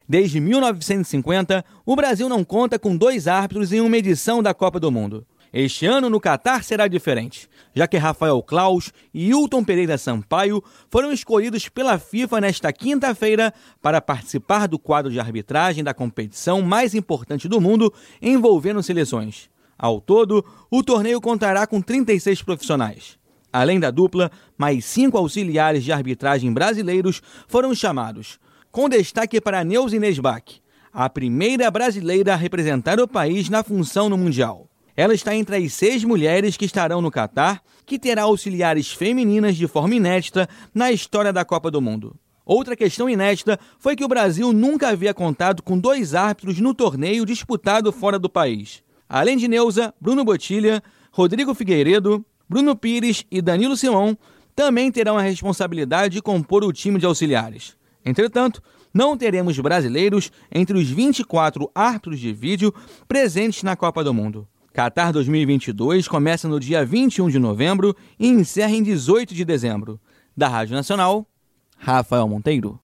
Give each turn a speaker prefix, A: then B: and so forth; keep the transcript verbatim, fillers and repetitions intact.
A: Desde mil novecentos e cinquenta, o Brasil não conta com dois árbitros em uma edição da Copa do Mundo. Este ano, no Catar, será diferente, já que Rafael Claus e Hilton Pereira Sampaio foram escolhidos pela FIFA nesta quinta-feira para participar do quadro de arbitragem da competição mais importante do mundo envolvendo seleções. Ao todo, o torneio contará com trinta e seis profissionais. Além da dupla, mais cinco auxiliares de arbitragem brasileiros foram chamados, com destaque para Neuza Inês Bach, a primeira brasileira a representar o país na função no Mundial. Ela está entre as seis mulheres que estarão no Catar, que terá auxiliares femininas de forma inédita na história da Copa do Mundo. Outra questão inédita foi que o Brasil nunca havia contado com dois árbitros no torneio disputado fora do país. Além de Neuza, Bruno Botilha, Rodrigo Figueiredo, Bruno Pires e Danilo Simão também terão a responsabilidade de compor o time de auxiliares. Entretanto, não teremos brasileiros entre os vinte e quatro árbitros de vídeo presentes na Copa do Mundo. Catar dois mil e vinte e dois começa no dia vinte e um de novembro e encerra em dezoito de dezembro. Da Rádio Nacional, Rafael Monteiro.